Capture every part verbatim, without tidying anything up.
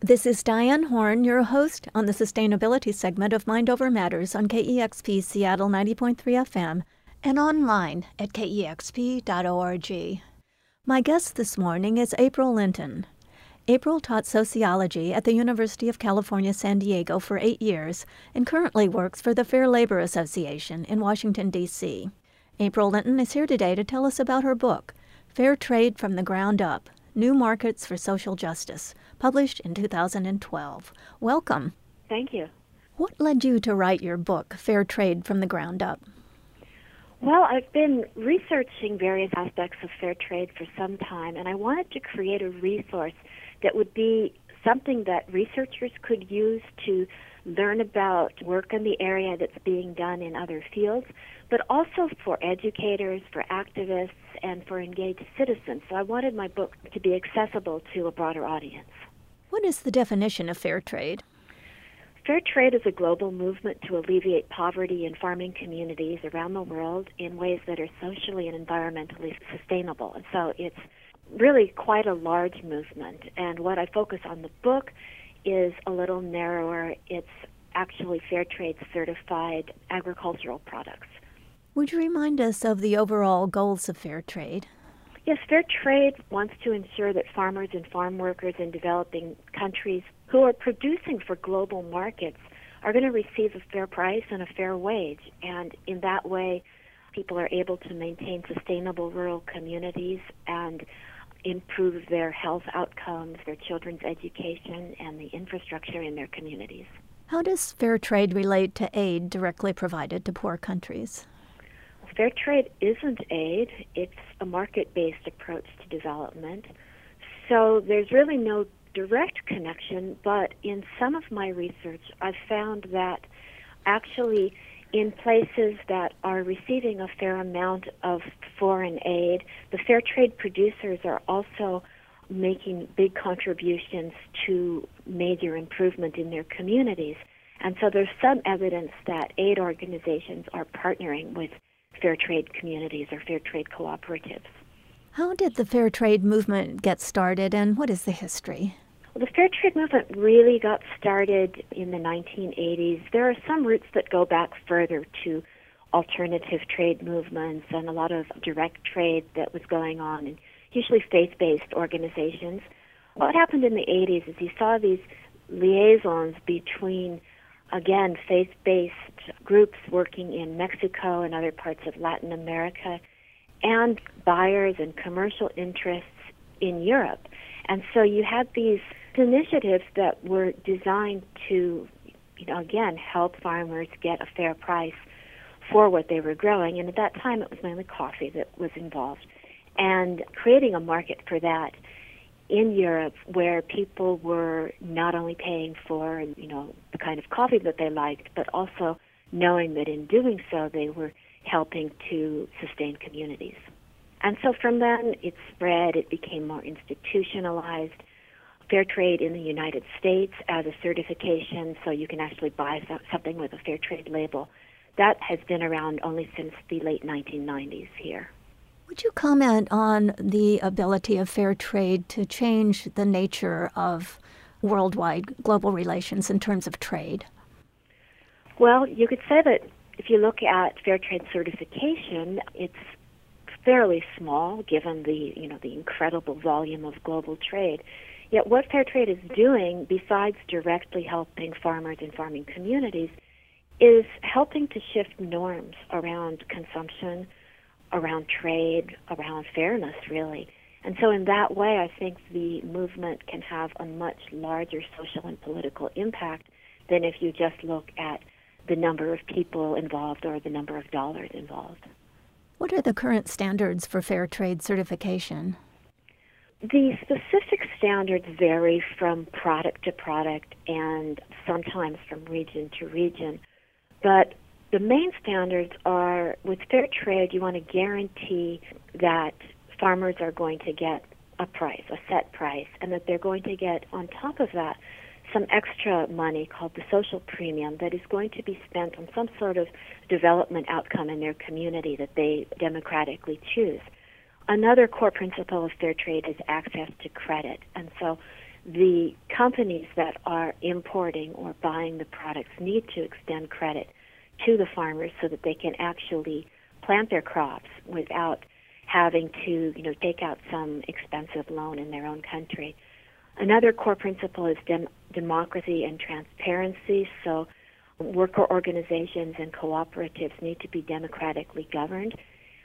This is Diane Horn, your host on the sustainability segment of Mind Over Matters on K E X P Seattle ninety point three F M and online at K E X P dot org. My guest this morning is April Linton. April taught sociology at the University of California, San Diego for eight years and currently works for the Fair Labor Association in Washington, D C April Linton is here today to tell us about her book, Fair Trade from the Ground Up, New Markets for Social Justice, published in two thousand twelve. Welcome. Thank you. What led you to write your book, Fair Trade from the Ground Up? Well, I've been researching various aspects of fair trade for some time, and I wanted to create a resource that would be something that researchers could use to learn about work in the area that's being done in other fields, but also for educators, for activists, and for engaged citizens. So I wanted my book to be accessible to a broader audience. What is the definition of fair trade? Fair trade is a global movement to alleviate poverty in farming communities around the world in ways that are socially and environmentally sustainable. And so it's really quite a large movement. And what I focus on the book is a little narrower. It's actually fair trade certified agricultural products. Would you remind us of the overall goals of fair trade? Yes, fair trade wants to ensure that farmers and farm workers in developing countries who are producing for global markets are going to receive a fair price and a fair wage. And in that way, people are able to maintain sustainable rural communities and improve their health outcomes, their children's education, and the infrastructure in their communities. How does fair trade relate to aid directly provided to poor countries? Fair trade isn't aid. It's a market-based approach to development. So there's really no direct connection, but in some of my research, I've found that actually in places that are receiving a fair amount of foreign aid, the fair trade producers are also making big contributions to major improvement in their communities. And so there's some evidence that aid organizations are partnering with fair trade communities or fair trade cooperatives. How did the fair trade movement get started, and what is the history? Well, the fair trade movement really got started in the nineteen eighties. There are some roots that go back further to alternative trade movements and a lot of direct trade that was going on, and usually faith-based organizations. What happened in the eighties is you saw these liaisons between, again, faith-based groups working in Mexico and other parts of Latin America, and buyers and commercial interests in Europe. And so you had these initiatives that were designed to, you know, again, help farmers get a fair price for what they were growing. And at that time, it was mainly coffee that was involved. And creating a market for that in Europe where people were not only paying for, you know, the kind of coffee that they liked, but also knowing that in doing so, they were helping to sustain communities. And so from then, it spread, it became more institutionalized. Fair trade in the United States as a certification, so you can actually buy something with a fair trade label. That has been around only since the late nineteen nineties here. Would you comment on the ability of fair trade to change the nature of worldwide global relations in terms of trade? Well, you could say that if you look at fair trade certification, it's fairly small given the, you know, the incredible volume of global trade. Yet what fair trade is doing, besides directly helping farmers and farming communities, is helping to shift norms around consumption, around trade, around fairness, really. And so in that way, I think the movement can have a much larger social and political impact than if you just look at the number of people involved or the number of dollars involved. What are the current standards for fair trade certification? The specific standards vary from product to product and sometimes from region to region. But the main standards are, with fair trade, you want to guarantee that farmers are going to get a price, a set price, and that they're going to get, on top of that, some extra money called the social premium that is going to be spent on some sort of development outcome in their community that they democratically choose. Another core principle of fair trade is access to credit. And so the companies that are importing or buying the products need to extend credit to the farmers so that they can actually plant their crops without having to, you know, take out some expensive loan in their own country. Another core principle is dem- democracy and transparency. So worker organizations and cooperatives need to be democratically governed.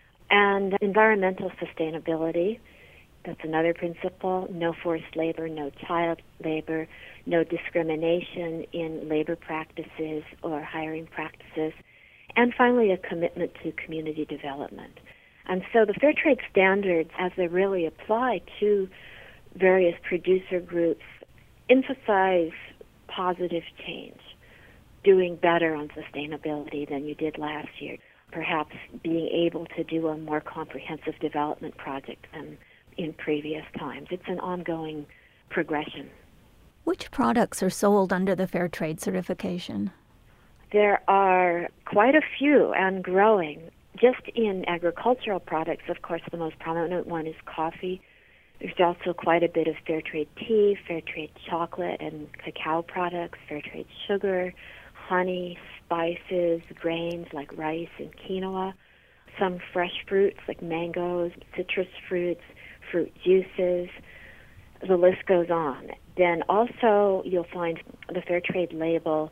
And environmental sustainability, that's another principle. No forced labor, no child labor, no discrimination in labor practices or hiring practices. And finally, a commitment to community development. And so the fair trade standards, as they really apply to various producer groups, emphasize positive change, doing better on sustainability than you did last year, perhaps being able to do a more comprehensive development project than in previous times. It's an ongoing progression. Which products are sold under the Fair Trade certification? There are quite a few and growing. Just in agricultural products, of course, the most prominent one is coffee. There's also quite a bit of fair trade tea, fair trade chocolate and cacao products, fair trade sugar, honey, spices, grains like rice and quinoa, some fresh fruits like mangoes, citrus fruits, fruit juices. The list goes on. Then also you'll find the fair trade label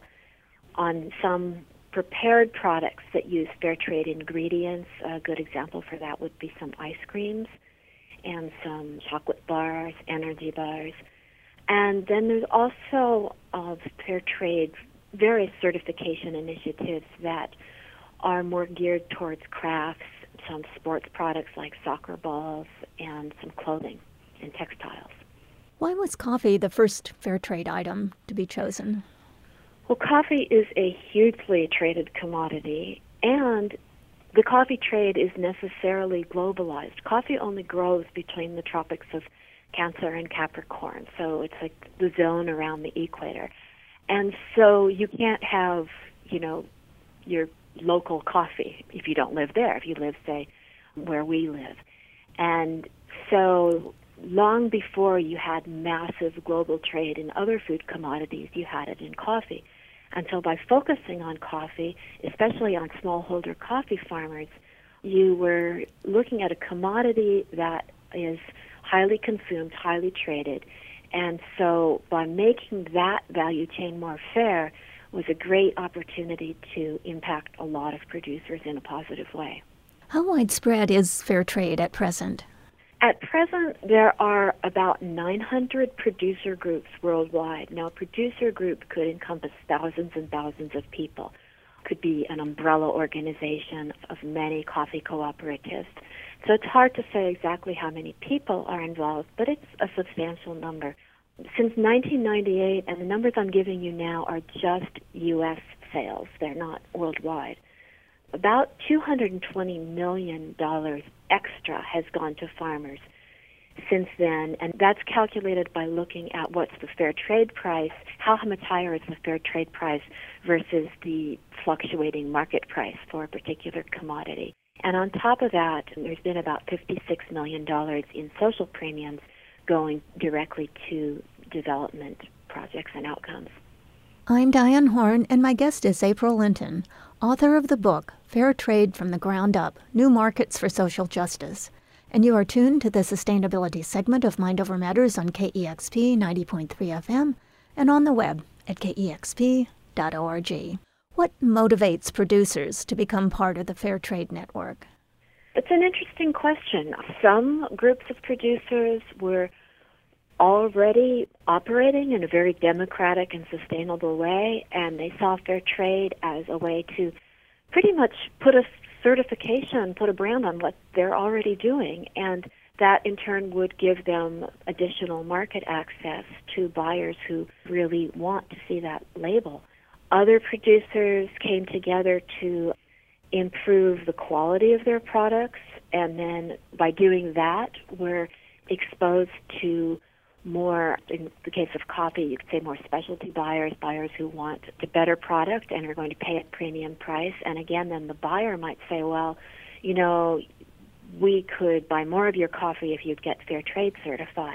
on some prepared products that use fair trade ingredients. A good example for that would be some ice creams and some chocolate bars, energy bars. And then there's also uh, fair trade, various certification initiatives that are more geared towards crafts, some sports products like soccer balls, and some clothing and textiles. Why was coffee the first fair trade item to be chosen? Well, coffee is a hugely traded commodity, and the coffee trade is necessarily globalized. Coffee only grows between the tropics of Cancer and Capricorn, so it's like the zone around the equator. And so you can't have, you know, your local coffee if you don't live there, if you live, say, where we live. And so long before you had massive global trade in other food commodities, you had it in coffee. And so by focusing on coffee, especially on smallholder coffee farmers, you were looking at a commodity that is highly consumed, highly traded. And so by making that value chain more fair was a great opportunity to impact a lot of producers in a positive way. How widespread is fair trade at present? At present, there are about nine hundred producer groups worldwide. Now, a producer group could encompass thousands and thousands of people. Could be an umbrella organization of many coffee cooperatives. So it's hard to say exactly how many people are involved, but it's a substantial number. Since nineteen ninety-eight, and the numbers I'm giving you now are just U S sales. They're not worldwide. About two hundred twenty million dollars extra has gone to farmers since then, and that's calculated by looking at what's the fair trade price, how much higher is the fair trade price versus the fluctuating market price for a particular commodity. And on top of that, there's been about fifty-six million dollars in social premiums going directly to development projects and outcomes. I'm Diane Horn, and my guest is April Linton, author of the book, Fair Trade from the Ground Up, New Markets for Social Justice. And you are tuned to the sustainability segment of Mind Over Matters on K E X P ninety point three F M and on the web at K E X P dot org. What motivates producers to become part of the Fair Trade Network? It's an interesting question. Some groups of producers were already operating in a very democratic and sustainable way, and they saw fair trade as a way to pretty much put a certification, put a brand on what they're already doing, and that in turn would give them additional market access to buyers who really want to see that label. Other producers came together to improve the quality of their products, and then by doing that, were exposed to more, in the case of coffee, you could say more specialty buyers, buyers who want a better product and are going to pay a premium price. And again, then the buyer might say, well, you know, we could buy more of your coffee if you'd get fair trade certified.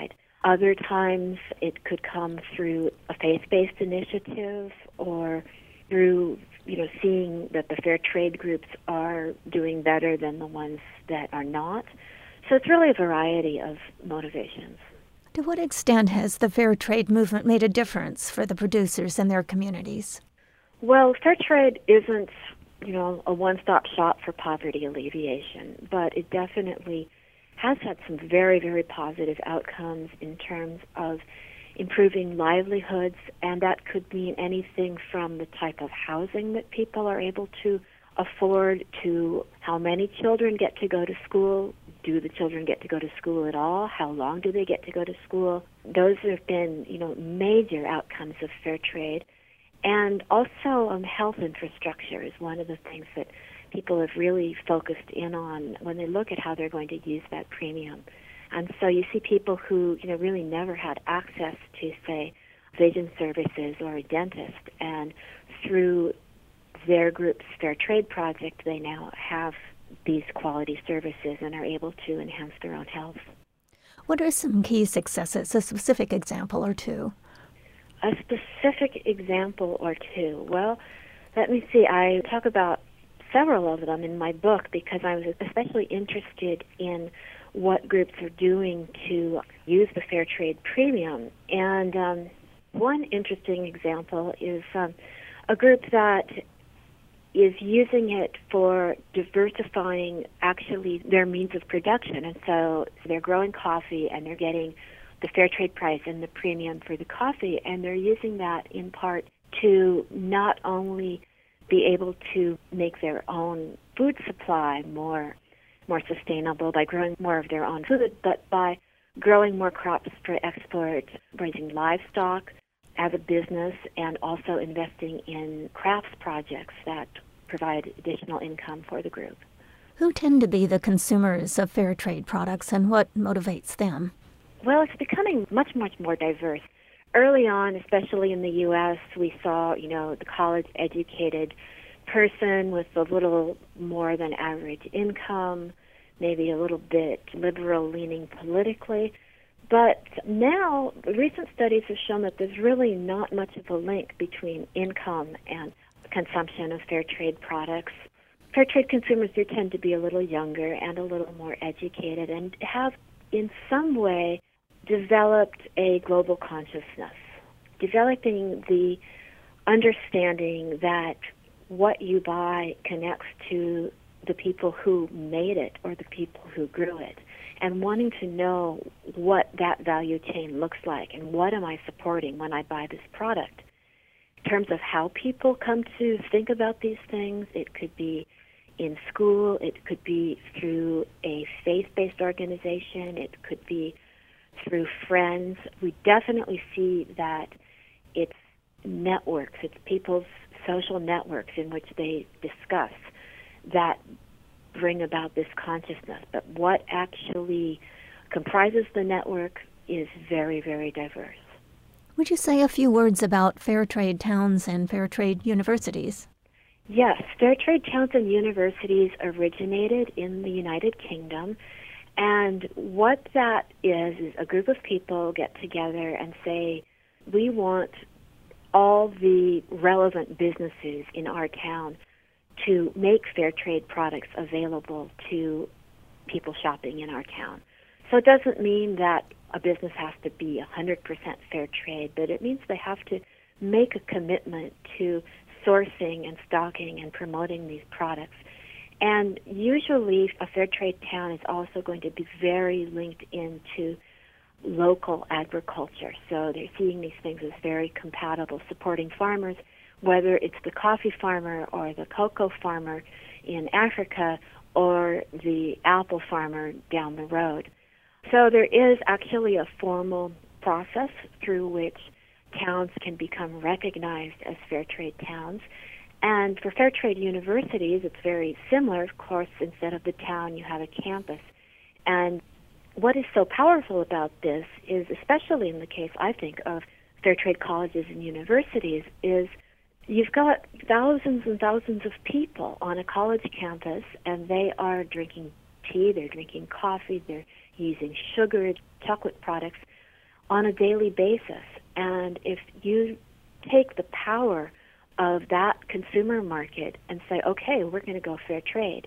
Other times it could come through a faith-based initiative or through, you know, seeing that the fair trade groups are doing better than the ones that are not. So it's really a variety of motivations. To what extent has the fair trade movement made a difference for the producers and their communities? Well, fair trade isn't, you know, a one-stop shop for poverty alleviation, but it definitely has had some very, very positive outcomes in terms of improving livelihoods, and that could mean anything from the type of housing that people are able to afford to how many children get to go to school. Do the children get to go to school at all? How long do they get to go to school? Those have been, you know, major outcomes of fair trade. And also um, health infrastructure is one of the things that people have really focused in on when they look at how they're going to use that premium. And so you see people who, you know, really never had access to, say, vision services or a dentist, and through their group's Fair Trade Project, they now have these quality services and are able to enhance their own health. What are some key successes, a specific example or two? A specific example or two. Well, let me see. I talk about several of them in my book because I was especially interested in what groups are doing to use the fair trade premium. And um, one interesting example is um, a group that is using it for diversifying actually their means of production. And so they're growing coffee and they're getting the fair trade price and the premium for the coffee, and they're using that in part to not only be able to make their own food supply more more sustainable by growing more of their own food, but by growing more crops for export, raising livestock as a business, and also investing in crafts projects that provide additional income for the group. Who tend to be the consumers of fair trade products, and what motivates them? Well, it's becoming much, much more diverse. Early on, especially in the U S, we saw, you know, the college-educated person with a little more than average income, maybe a little bit liberal-leaning politically. But now, recent studies have shown that there's really not much of a link between income and consumption of fair trade products. Fair trade consumers do tend to be a little younger and a little more educated and have, in some way, developed a global consciousness, developing the understanding that what you buy connects to the people who made it or the people who grew it, and wanting to know what that value chain looks like and what am I supporting when I buy this product. In terms of how people come to think about these things, it could be in school, it could be through a faith-based organization, it could be through friends. We definitely see that it's networks, it's people's social networks in which they discuss that bring about this consciousness. But what actually comprises the network is very, very diverse. Would you say a few words about fair trade towns and fair trade universities? Yes, fair trade towns and universities originated in the United Kingdom. And what that is, is a group of people get together and say, we want all the relevant businesses in our town to make fair trade products available to people shopping in our town. So it doesn't mean that a business has to be one hundred percent fair trade, but it means they have to make a commitment to sourcing and stocking and promoting these products. And usually a fair trade town is also going to be very linked into local agriculture. So they're seeing these things as very compatible, supporting farmers, whether it's the coffee farmer or the cocoa farmer in Africa or the apple farmer down the road. So there is actually a formal process through which towns can become recognized as fair trade towns. And for fair trade universities, it's very similar. Of course, instead of the town, you have a campus. And what is so powerful about this is, especially in the case, I think, of fair trade colleges and universities, is you've got thousands and thousands of people on a college campus, and they are drinking tea, they're drinking coffee, they're using sugar, chocolate products, on a daily basis. And if you take the power of that consumer market and say, okay, we're going to go fair trade,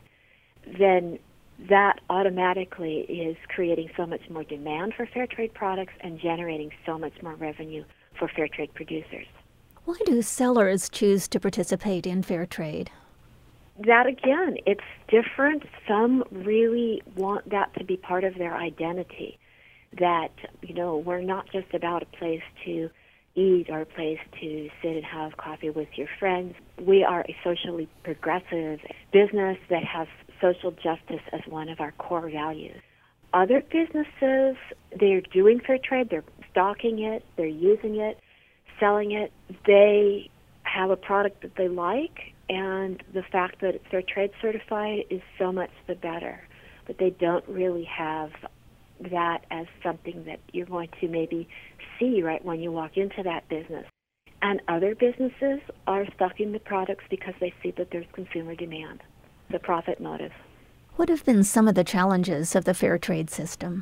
then that automatically is creating so much more demand for fair trade products and generating so much more revenue for fair trade producers. Why do sellers choose to participate in fair trade? That, again, it's different. Some really want that to be part of their identity, that, you know, we're not just about a place to eat or a place to sit and have coffee with your friends. We are a socially progressive business that has social justice as one of our core values. Other businesses, they're doing fair trade, they're stocking it, they're using it, selling it. They have a product that they like, and the fact that it's fair trade certified is so much the better. But they don't really have that as something that you're going to maybe see right when you walk into that business. And other businesses are stocking the products because they see that there's consumer demand, the profit motive. What have been some of the challenges of the fair trade system?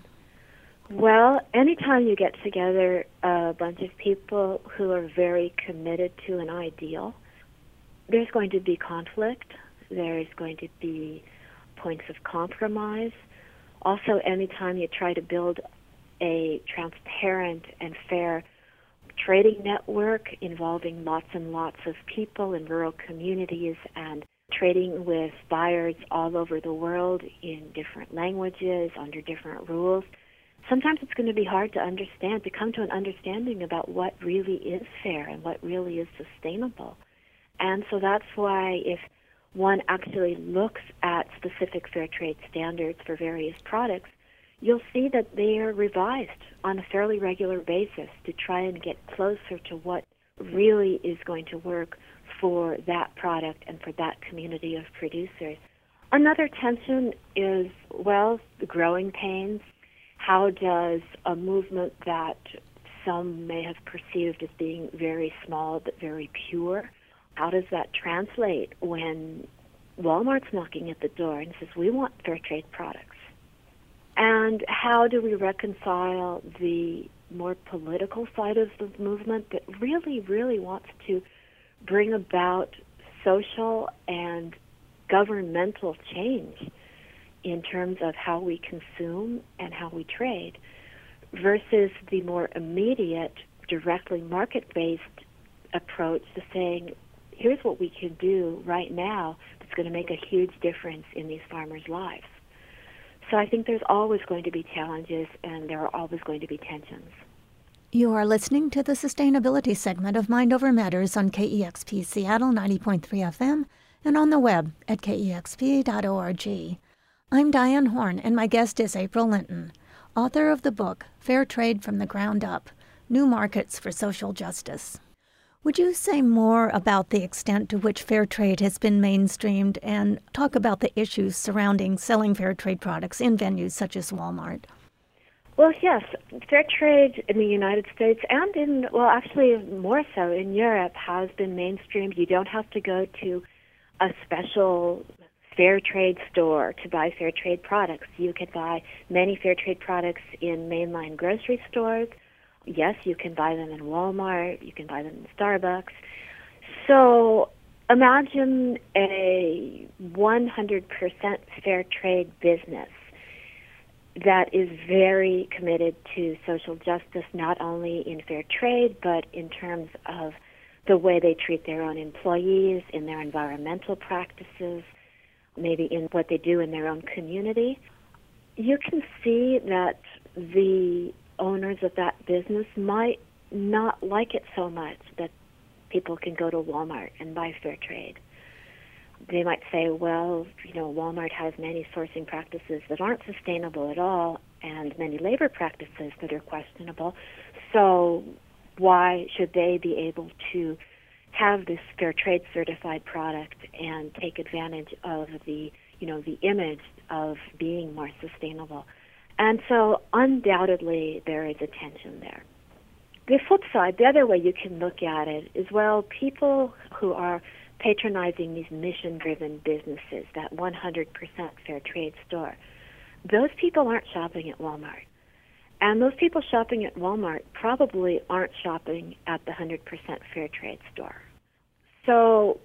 Well, anytime you get together a bunch of people who are very committed to an ideal, there's going to be conflict. There's going to be points of compromise. Also, anytime you try to build a transparent and fair trading network involving lots and lots of people in rural communities and trading with buyers all over the world in different languages, under different rules, sometimes it's going to be hard to understand, to come to an understanding about what really is fair and what really is sustainable. And so that's why if one actually looks at specific fair trade standards for various products, you'll see that they are revised on a fairly regular basis to try and get closer to what really is going to work for that product and for that community of producers. Another tension is, well, the growing pains. How does a movement that some may have perceived as being very small but very pure, how does that translate when Walmart's knocking at the door and says, we want fair trade products? And how do we reconcile the more political side of the movement that really, really wants to bring about social and governmental change in terms of how we consume and how we trade, versus the more immediate, directly market-based approach to saying, here's what we can do right now that's going to make a huge difference in these farmers' lives. So I think there's always going to be challenges, and there are always going to be tensions. You are listening to the sustainability segment of Mind Over Matters on K E X P Seattle ninety point three F M and on the web at K E X P dot org. I'm Diane Horn, and my guest is April Linton, author of the book Fair Trade from the Ground Up, New Markets for Social Justice. Would you say more about the extent to which fair trade has been mainstreamed and talk about the issues surrounding selling fair trade products in venues such as Walmart? Well, yes. Fair trade in the United States and in, well, actually more so in Europe has been mainstreamed. You don't have to go to a special fair trade store to buy fair trade products. You can buy many fair trade products in mainline grocery stores. Yes, you can buy them in Walmart. You can buy them in Starbucks. So imagine a one hundred percent fair trade business that is very committed to social justice, not only in fair trade, but in terms of the way they treat their own employees, in their environmental practices, maybe in what they do in their own community. You can see that the owners of that business might not like it so much that people can go to Walmart and buy fair trade. They might say, well, you know, Walmart has many sourcing practices that aren't sustainable at all and many labor practices that are questionable. So why should they be able to have this fair trade certified product and take advantage of the, you know, the image of being more sustainable? And so undoubtedly there is a tension there. The flip side, the other way you can look at it is, well, people who are patronizing these mission-driven businesses, that one hundred percent fair trade store, those people aren't shopping at Walmart. And those people shopping at Walmart probably aren't shopping at the one hundred percent fair trade store. So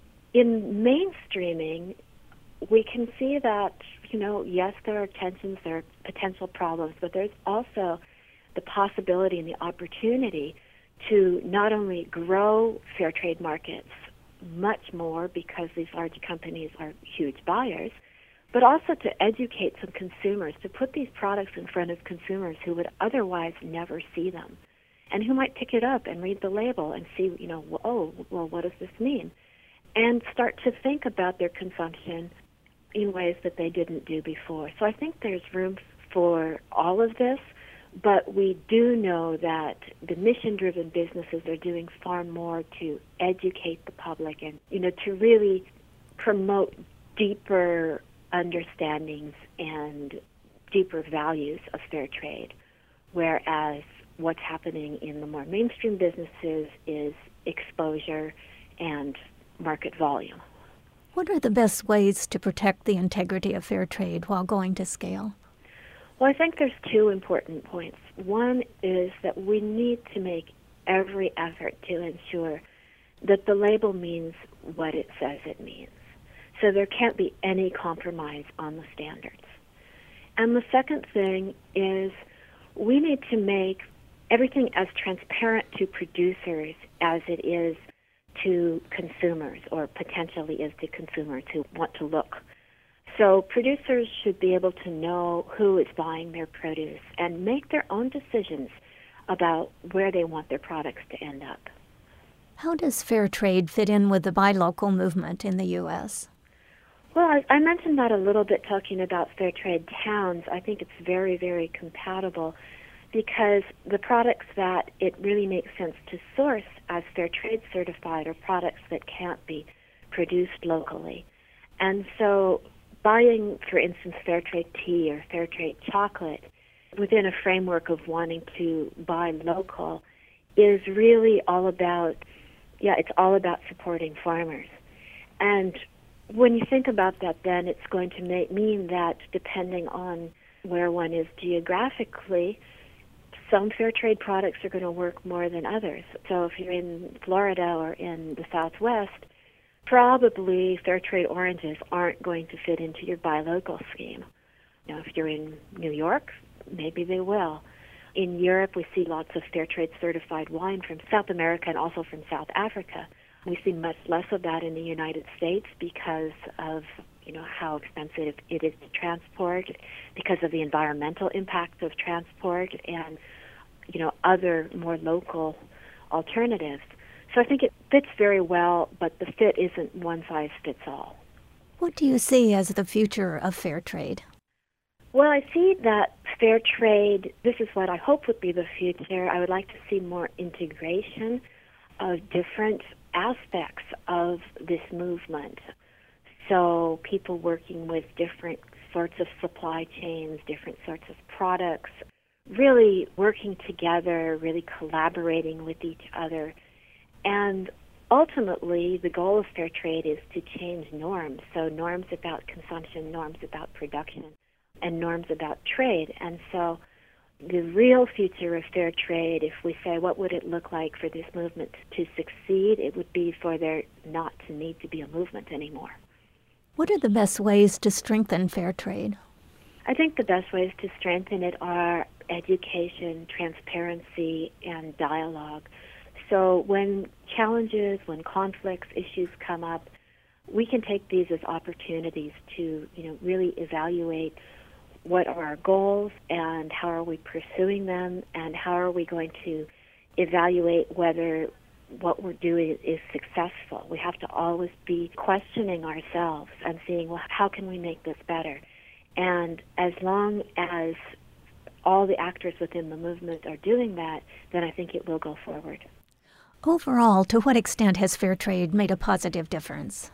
in mainstreaming, we can see that, you know, yes, there are tensions, there are potential problems, but there's also the possibility and the opportunity to not only grow fair trade markets much more because these large companies are huge buyers, but also to educate some consumers, to put these products in front of consumers who would otherwise never see them, and who might pick it up and read the label and see, you know, oh, well, what does this mean? And start to think about their consumption in ways that they didn't do before. So I think there's room for all of this, but we do know that the mission-driven businesses are doing far more to educate the public and, you know, to really promote deeper understandings and deeper values of fair trade, whereas what's happening in the more mainstream businesses is exposure and market volume. What are the best ways to protect the integrity of fair trade while going to scale? Well, I think there's two important points. One is that we need to make every effort to ensure that the label means what it says it means. So there can't be any compromise on the standards. And the second thing is we need to make everything as transparent to producers as it is to consumers, or potentially is to consumers who want to look. So producers should be able to know who is buying their produce and make their own decisions about where they want their products to end up. How does fair trade fit in with the buy local movement in the U S? Well, I, I mentioned that a little bit talking about fair trade towns. I think it's very, very compatible because the products that it really makes sense to source as fair trade certified are products that can't be produced locally. And so buying, for instance, fair trade tea or fair trade chocolate within a framework of wanting to buy local is really all about, yeah, it's all about supporting farmers. And when you think about that, then it's going to make, mean that depending on where one is geographically, some fair trade products are going to work more than others. So if you're in Florida or in the Southwest, probably fair trade oranges aren't going to fit into your buy local scheme. Now, if you're in New York, maybe they will. In Europe, we see lots of fair trade certified wine from South America and also from South Africa. We see much less of that in the United States because of, you know, how expensive it is to transport, because of the environmental impact of transport and, you know, other more local alternatives. So I think it fits very well, but the fit isn't one size fits all. What do you see as the future of fair trade? Well, I see that fair trade, this is what I hope would be the future. I would like to see more integration of different aspects of this movement. So people working with different sorts of supply chains, different sorts of products, really working together, really collaborating with each other. And ultimately, the goal of fair trade is to change norms. So norms about consumption, norms about production, and norms about trade. And so the real future of fair trade, if we say what would it look like for this movement to succeed, it would be for there not to need to be a movement anymore. What are the best ways to strengthen fair trade? I think the best ways to strengthen it are education, transparency, and dialogue. So when challenges, when conflicts, issues come up, we can take these as opportunities to, you know, really evaluate what are our goals and how are we pursuing them, and how are we going to evaluate whether what we're doing is successful. We have to always be questioning ourselves and seeing, well, how can we make this better? And as long as all the actors within the movement are doing that, then I think it will go forward. Overall, to what extent has fair trade made a positive difference?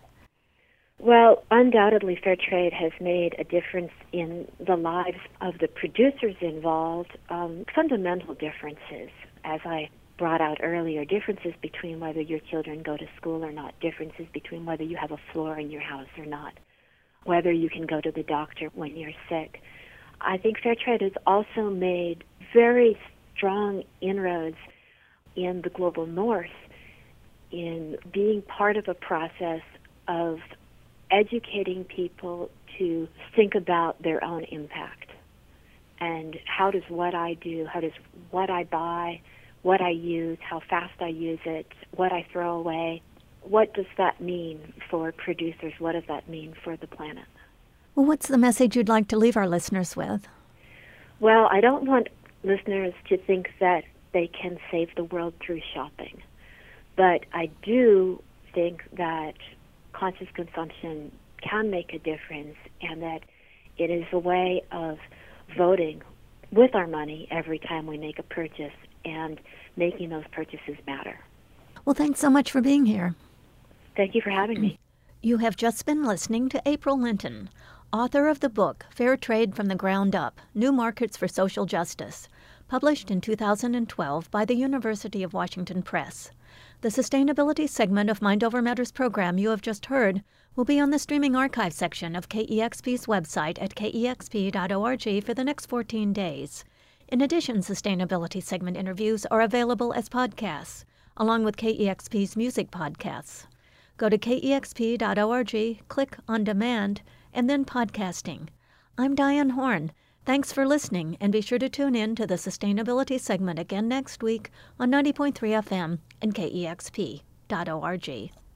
Well, undoubtedly, fair trade has made a difference in the lives of the producers involved, um, fundamental differences, as I brought out earlier, differences between whether your children go to school or not, differences between whether you have a floor in your house or not, whether you can go to the doctor when you're sick. I think fair trade has also made very strong inroads in the global north in being part of a process of educating people to think about their own impact. And how does what I do, how does what I buy, what I use, how fast I use it, what I throw away, what does that mean for producers? What does that mean for the planet? Well, what's the message you'd like to leave our listeners with? Well, I don't want listeners to think that they can save the world through shopping. But I do think that conscious consumption can make a difference, and that it is a way of voting with our money every time we make a purchase and making those purchases matter. Well, thanks so much for being here. Thank you for having me. You have just been listening to April Linton, author of the book Fair Trade from the Ground Up, New Markets for Social Justice, published in two thousand twelve by the University of Washington Press. The sustainability segment of Mind Over Matters program you have just heard will be on the streaming archive section of K E X P's website at K E X P dot org for the next fourteen days. In addition, sustainability segment interviews are available as podcasts, along with K E X P's music podcasts. Go to K E X P dot org, click On Demand, and then Podcasting. I'm Diane Horn. Thanks for listening, and be sure to tune in to the sustainability segment again next week on ninety point three F M and K E X P dot org.